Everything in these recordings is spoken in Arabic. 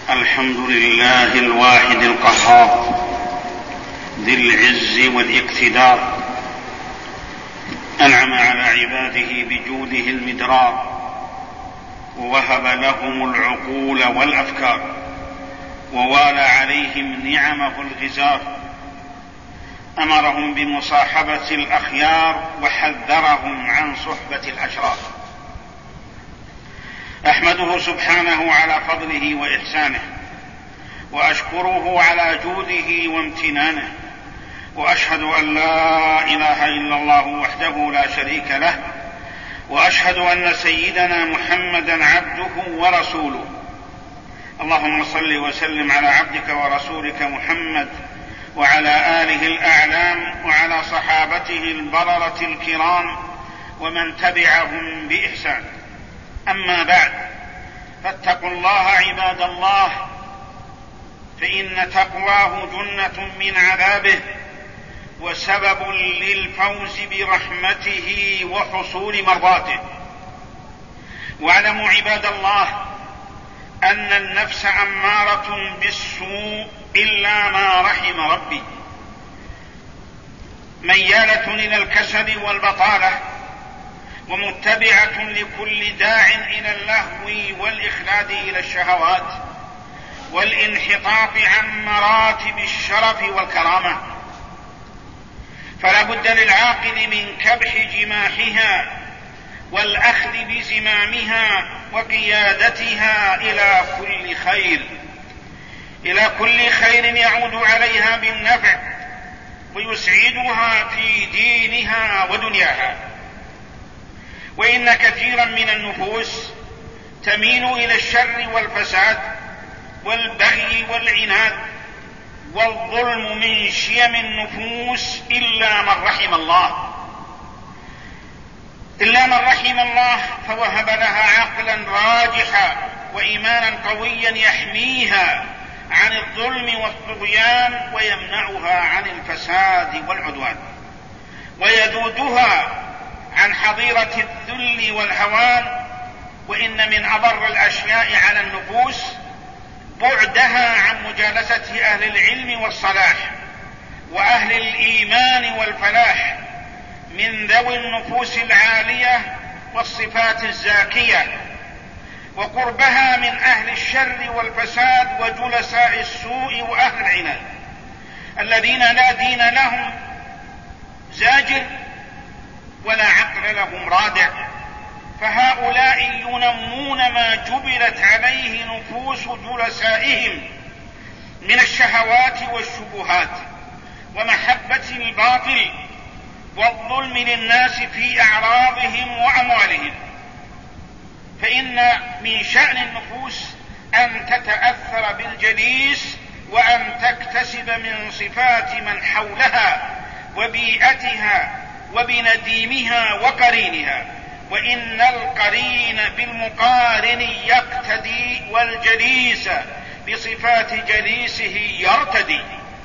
الحمد لله الواحد القهار ذي العز والاقتدار، أنعم على عباده بجوده المدرار، ووهب لهم العقول والأفكار، ووالى عليهم نعمه الغزار، أمرهم بمصاحبة الأخيار وحذرهم عن صحبة الأشرار. أحمده سبحانه على فضله وإحسانه، وأشكره على جوده وامتنانه، وأشهد أن لا إله إلا الله وحده لا شريك له، وأشهد أن سيدنا محمدا عبده ورسوله. اللهم صل وسلم على عبدك ورسولك محمد وعلى آله الأعلام وعلى صحابته البررة الكرام ومن تبعهم بإحسان. أما بعد، فاتقوا الله عباد الله، فإن تقواه جنة من عذابه وسبب للفوز برحمته وحصول مرضاته. واعلموا عباد الله أن النفس أمارة بالسوء إلا ما رحم ربي، ميالة إلى الكسل والبطالة، ومتبعة لكل داع إلى اللهو والإخلاد إلى الشهوات والانحطاط عن مراتب الشرف والكرامة. فلا بد للعاقل من كبح جماحها والأخذ بزمامها وقيادتها إلى كل خير يعود عليها بالنفع ويسعدها في دينها ودنياها. وإن كثيرا من النفوس تميل إلى الشر والفساد والبغي والعناد والظلم من شيم النفوس إلا من رحم الله فوهب لها عقلا راجحا وإيمانا قويا يحميها عن الظلم والطغيان ويمنعها عن الفساد والعدوان، ويذودها عن حظيرة الذل والهوان. وإن من أضر الأشياء على النفوس بعدها عن مجالسة أهل العلم والصلاح وأهل الإيمان والفلاح من ذوي النفوس العالية والصفات الزاكية، وقربها من أهل الشر والفساد وجلساء السوء وأهل العناد الذين لا دين لهم زاجر ولا عقل لهم رادع. فهؤلاء ينمون ما جبلت عليه نفوس جلسائهم من الشهوات والشبهات ومحبة الباطل والظلم للناس في أعراضهم وأموالهم. فإن من شأن النفوس أن تتأثر بالجليس وأن تكتسب من صفات من حولها وبيئتها وبنديمها وقرينها، وإن القرين بالمقارن يقتدي والجليس بصفات جليسه يرتدي.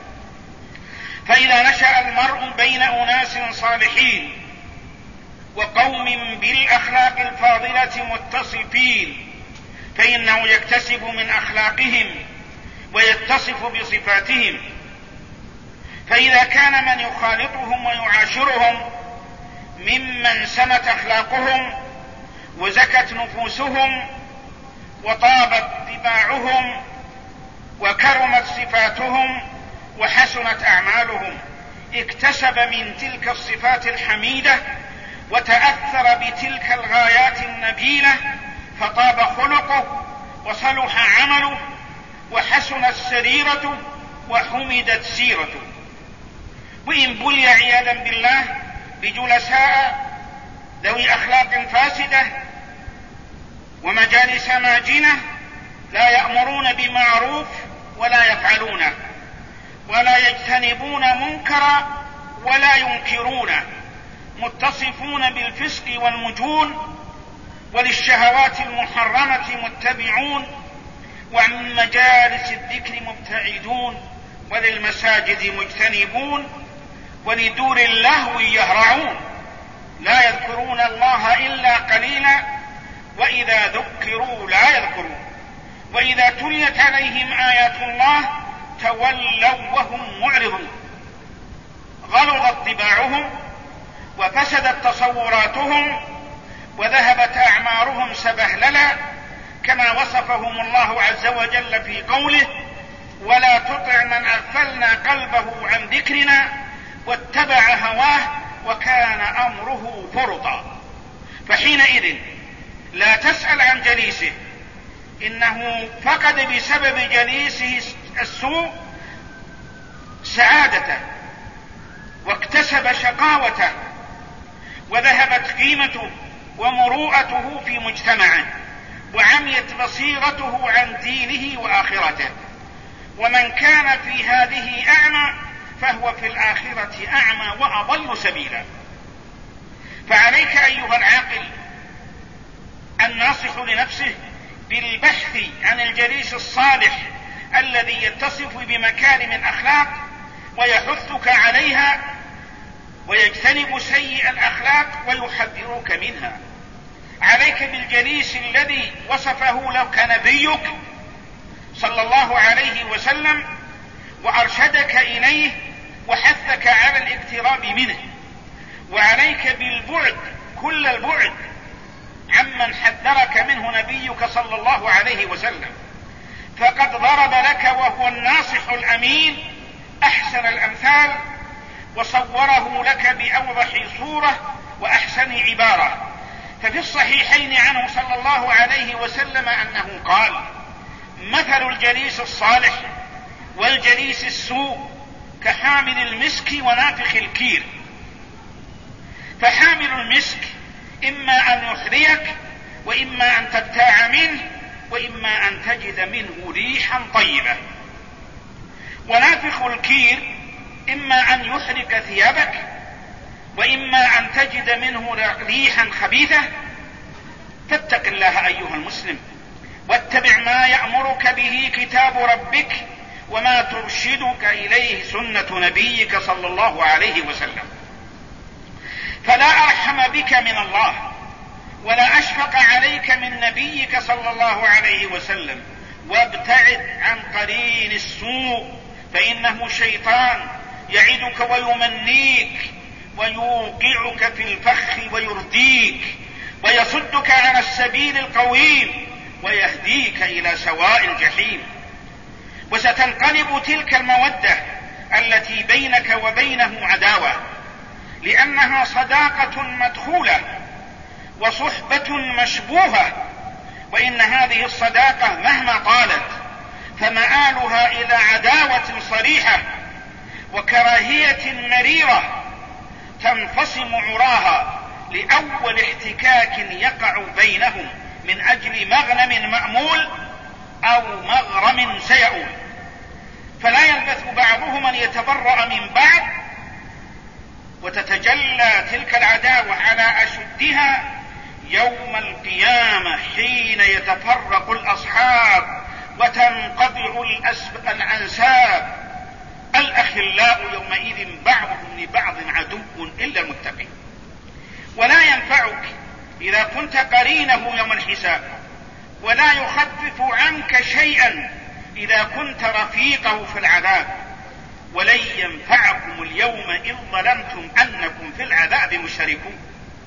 فإذا نشأ المرء بين أناس صالحين وقوم بالأخلاق الفاضلة متصفين فإنه يكتسب من أخلاقهم ويتصف بصفاتهم. فإذا كان من يخالطهم ويعاشرهم ممن سمت أخلاقهم وزكت نفوسهم وطابت طباعهم وكرمت صفاتهم وحسنت أعمالهم، اكتسب من تلك الصفات الحميدة وتأثر بتلك الغايات النبيلة، فطاب خلقه وصلح عمله وحسنت سريرته وحمدت سيرته. وإن بلي عياذا بالله بجلساء ذوي أخلاق فاسدة ومجالس ماجنة لا يأمرون بمعروف ولا يفعلونه ولا يجتنبون منكرا ولا ينكرونه، متصفون بالفسق والمجون وللشهوات المحرمة متبعون، وعن مجالس الذكر مبتعدون، وللمساجد مجتنبون، ولدور اللهو يهرعون، لا يذكرون الله إلا قليلا، وإذا ذكروا لا يذكرون، وإذا تليت عليهم آيات الله تولوا وهم معرضون. غلظت طباعهم وفسدت تصوراتهم وذهبت أعمارهم سبهللا، كما وصفهم الله عز وجل في قوله: ولا تطع من أغفلنا قلبه عن ذكرنا واتبع هواه وكان أمره فرطا. فحينئذ لا تسأل عن جليسه، إنه فقد بسبب جليسه السوء سعادته واكتسب شقاوته وذهبت قيمته ومروءته في مجتمعه وعميت بصيرته عن دينه وآخرته. ومن كان في هذه أعمى فهو في الآخرة أعمى وأضل سبيلا. فعليك أيها العاقل الناصح لنفسه بالبحث عن الجليس الصالح الذي يتصف بمكارم الأخلاق ويحثك عليها ويجتنب سيء الأخلاق ويحذرك منها. عليك بالجليس الذي وصفه لك نبيك صلى الله عليه وسلم وأرشدك إليه وحثك على الاقتراب منه. وعليك بالبعد كل البعد عمن حذرك منه نبيك صلى الله عليه وسلم، فقد ضرب لك وهو الناصح الأمين أحسن الأمثال وصوره لك بأوضح صورة وأحسن عبارة. ففي الصحيحين عنه صلى الله عليه وسلم أنه قال: مثل الجليس الصالح والجليس السوء كحامل المسك ونافخ الكير. فحامل المسك إما أن يحذيك وإما أن تبتاع منه وإما أن تجد منه ريحا طيبة، ونافخ الكير إما أن يحرق ثيابك وإما أن تجد منه ريحا خبيثة. فاتق الله أيها المسلم واتبع ما يأمرك به كتاب ربك وما ترشدك إليه سنة نبيك صلى الله عليه وسلم. فلا أرحم بك من الله ولا أشفق عليك من نبيك صلى الله عليه وسلم. وابتعد عن قرين السوء فإنه شيطان يعدك ويمنيك ويوقعك في الفخ ويرديك ويصدك عن السبيل القويم ويهديك إلى سواء الجحيم. وستنقلب تلك المودة التي بينك وبينه عداوة، لأنها صداقة مدخولة وصحبة مشبوهة، وإن هذه الصداقة مهما طالت فمآلها إلى عداوة صريحة وكراهية مريرة تنفصم عراها لأول احتكاك يقع بينهم من أجل مغنم مأمول أو مغرم سيئول. فلا يلبث بعضهم أن يتبرأ من بعض وتتجلى تلك العداوة على أشدها يوم القيامة حين يتفرق الأصحاب وتنقطع الأنساب. الأخلاء يومئذ بعضهم لبعض عدو إلا المتقين. ولا ينفعك إذا كنت قرينه يوم الحساب، ولا يخفف عنك شيئا إذا كنت رفيقه في العذاب. ولن ينفعكم اليوم إذ ظلمتم أنكم في العذاب مشتركون.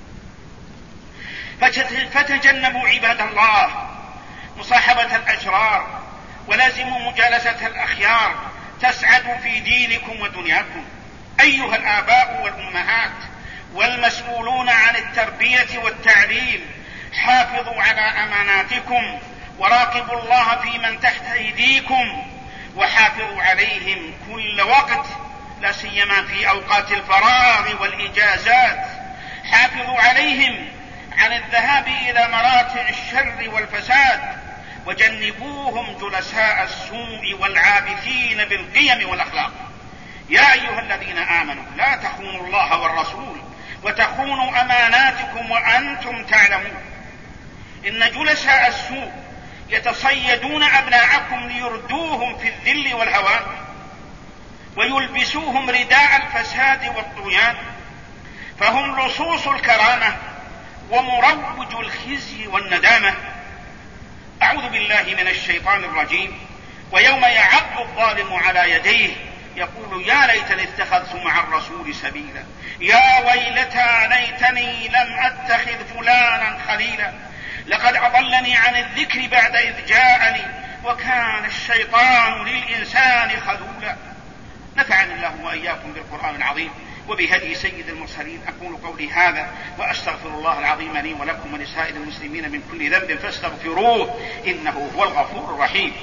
فتجنبوا عباد الله مصاحبة الأشرار ولازموا مجالسة الأخيار تسعدوا في دينكم ودنياكم. أيها الآباء والأمهات والمسؤولون عن التربية والتعليم، حافظوا على أماناتكم وراقبوا الله في من تحت أيديكم وحافظوا عليهم كل وقت، لا سيما في أوقات الفراغ والإجازات. حافظوا عليهم عن الذهاب إلى مراتع الشر والفساد، وجنبوهم جلساء السوء والعابثين بالقيم والأخلاق. يا أيها الذين آمنوا لا تخونوا الله والرسول وتخونوا أماناتكم وأنتم تعلمون. إن جلساء السوء يتصيدون أبناءكم ليردوهم في الذل والهوان ويلبسوهم رداء الفساد والطغيان، فهم لصوص الكرامة ومروج الخزي والندامة. أعوذ بالله بالله من الشيطان الرجيم. ويوم يعض الظالم على يديه يقول يا ليتني اتخذت مع الرسول سبيلا يا ويلتى ليتني لم أتخذ فلانا خليلا لقد أضلني عن الذكر بعد إذ جاءني وكان الشيطان للإنسان خذولا. نفعني الله وإياكم بالقرآن العظيم وبهدي سيد المرسلين. أقول قولي هذا وأستغفر الله العظيم لي ولكم ولسائر المسلمين من كل ذنب فاستغفروه إنه هو الغفور الرحيم.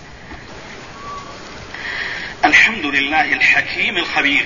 الحمد لله الحكيم الخبير،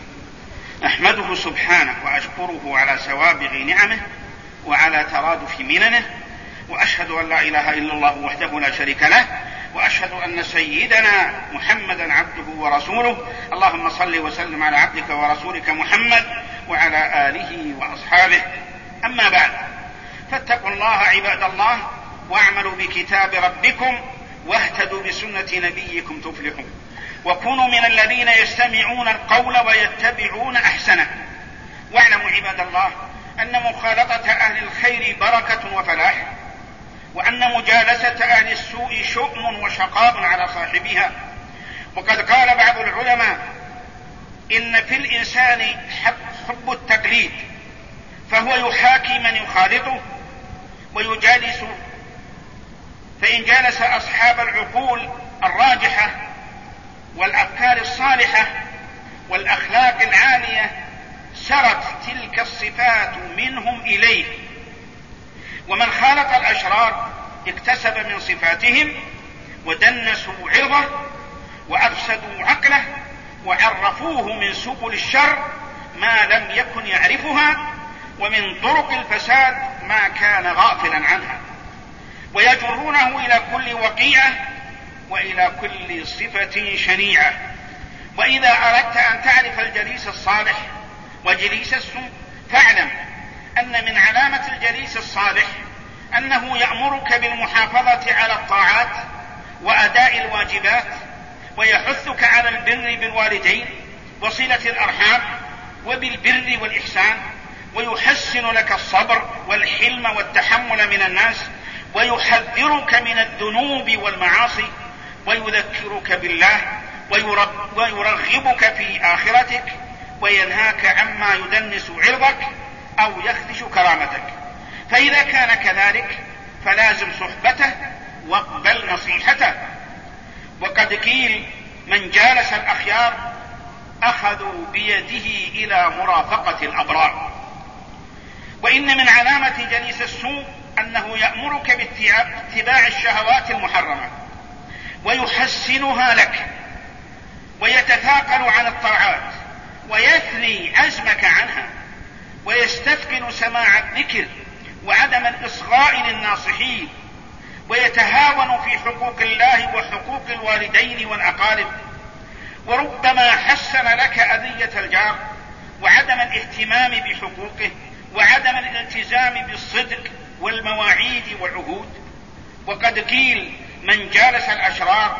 أحمده سبحانه وأشكره على سوابغ نعمه وعلى ترادف مننه، وأشهد أن لا إله إلا الله وحده لا شريك له، وأشهد أن سيدنا محمدا عبده ورسوله. اللهم صل وسلم على عبدك ورسولك محمد وعلى آله وأصحابه. أما بعد، فاتقوا الله عباد الله واعملوا بكتاب ربكم واهتدوا بسنة نبيكم تفلحون، وكونوا من الذين يستمعون القول ويتبعون أحسنه. واعلموا عباد الله أن مخالطة أهل الخير بركة وفلاح، وأن مجالسة أهل السوء شؤم وشقاء على صاحبها. وقد قال بعض العلماء إن في الإنسان حب التقليد، فهو يحاكي من يخالطه ويجالسه، فإن جالس أصحاب العقول الراجحة والأفكار الصالحة والأخلاق العالية سرت تلك الصفات منهم إليه، ومن خالط الأشرار اكتسب من صفاتهم ودنسوا عرضه وأفسدوا عقله وعرفوه من سبل الشر ما لم يكن يعرفها، ومن طرق الفساد ما كان غافلا عنها، ويجرونه إلى كل وقيعة وإلى كل صفة شنيعة. وإذا أردت أن تعرف الجليس الصالح وجليس السوء فاعلم أن من علامة الجليس الصالح أنه يأمرك بالمحافظة على الطاعات وأداء الواجبات، ويحثك على البر بالوالدين وصلة الأرحام وبالبر والإحسان، ويحسن لك الصبر والحلم والتحمل من الناس، ويحذرك من الذنوب والمعاصي، ويذكرك بالله، ويرغبك في آخرتك، وينهاك عما يدنس عرضك أو يخدش كرامتك. فإذا كان كذلك فلازم صحبته واقبل نصيحته. وقد قيل من جالس الأخيار أخذوا بيده إلى مرافقة الأبرار. وإن من علامة جليس السوء أنه يأمرك باتباع الشهوات المحرمة ويحسنها لك، ويتثاقل عن الطاعات ويثني عزمك عنها، ويستثقل سماع الذكر وعدم الإصغاء للناصحين، ويتهاون في حقوق الله وحقوق الوالدين والأقارب، وربما حسن لك أذية الجار وعدم الاهتمام بحقوقه وعدم الالتزام بالصدق والمواعيد والعهود. وقد قيل من جالس الأشرار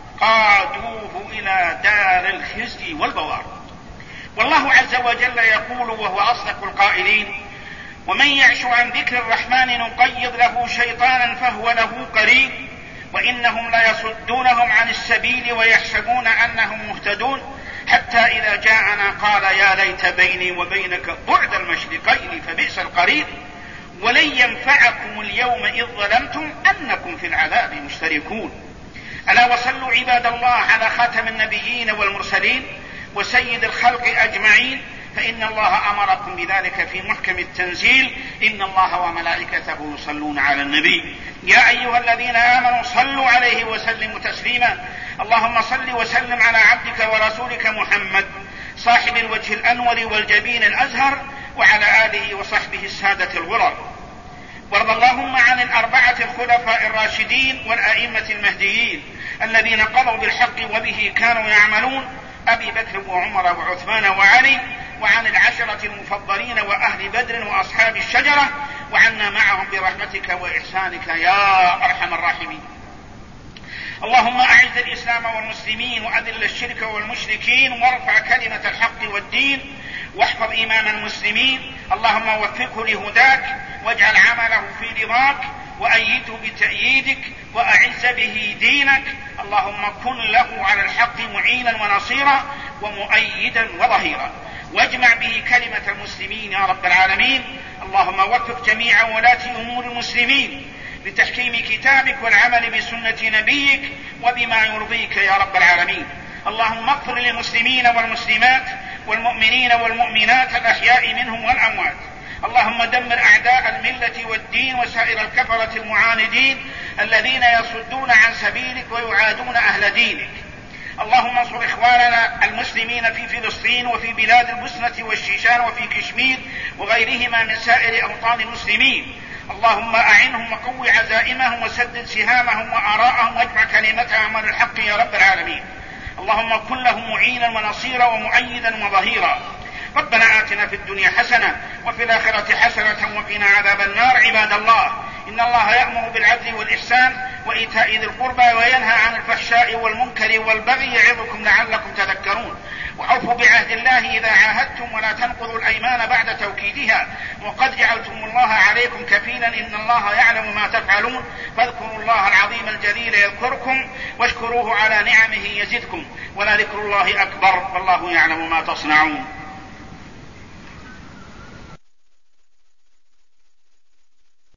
قادوه إلى دار الخزي والبوار. والله عز وجل يقول وهو أصدق القائلين ومن يعش عن ذكر الرحمن نقيض له شيطانا فهو له قرين وإنهم ليصدونهم عن السبيل ويحسبون أنهم مهتدون حتى إذا جاءنا قال يا ليت بيني وبينك بعد المشرقين فبئس القرين ولن ينفعكم اليوم إذ ظلمتم أنكم في العذاب مشتركون. ألا وصلوا عباد الله على خاتم النبيين والمرسلين وسيد الخلق أجمعين، فإن الله أمركم بذلك في محكم التنزيل إن الله وملائكته يصلون على النبي يا أيها الذين آمنوا صلوا عليه وسلموا تسليما. اللهم صل وسلم على عبدك ورسولك محمد صاحب الوجه الأنور والجبين الأزهر وعلى آله وصحبه السادة الغرر. وارض اللهم عن الأربعة الخلفاء الراشدين والأئمة المهديين الذين قضوا بالحق وبه كانوا يعملون، أبي بكر وعمر وعثمان وعلي، وعن العشرة المفضلين وأهل بدر وأصحاب الشجرة، وعنا معهم برحمتك وإحسانك يا أرحم الراحمين. اللهم أعز الإسلام والمسلمين وأذل الشرك والمشركين وارفع كلمة الحق والدين واحفظ إمام المسلمين. اللهم وفقه لهداك واجعل عمله في رضاك وأيده بتأييدك وأعز به دينك. اللهم كن له على الحق معينا ونصيرا ومؤيدا وظهيرا، واجمع به كلمة المسلمين يا رب العالمين. اللهم وفق جميع ولاة أمور المسلمين لتحكيم كتابك والعمل بسنة نبيك وبما يرضيك يا رب العالمين. اللهم اغفر للمسلمين والمسلمات والمؤمنين والمؤمنات الأحياء منهم والأموات. اللهم دمر أعداء الملة والدين وسائر الكفرة المعاندين الذين يصدون عن سبيلك ويعادون أهل دينك. اللهم انصر إخواننا المسلمين في فلسطين وفي بلاد البوسنة والشيشان وفي كشمير وغيرهما من سائر أوطان المسلمين. اللهم أعنهم وقو عزائمهم وسدد سهامهم وآراءهم واجمع كلمتهم على الحق يا رب العالمين. اللهم كن لهم معينا ونصيرا ومؤيدا وظهيرا. ربنا آتنا في الدنيا حسنة وفي الآخرة حسنة وقنا عذاب النار. عباد الله، إن الله يأمر بالعدل والإحسان وإيتاء ذي القربى وينهى عن الفحشاء والمنكر والبغي يعظكم لعلكم تذكرون. وأوفوا بعهد الله إذا عاهدتم ولا تنقضوا الأيمان بعد توكيدها وقد جعلتم الله عليكم كفيلا إن الله يعلم ما تفعلون. فاذكروا الله العظيم الجليل يذكركم واشكروه على نعمه يزدكم ولذكر الله أكبر والله يعلم ما تصنعون.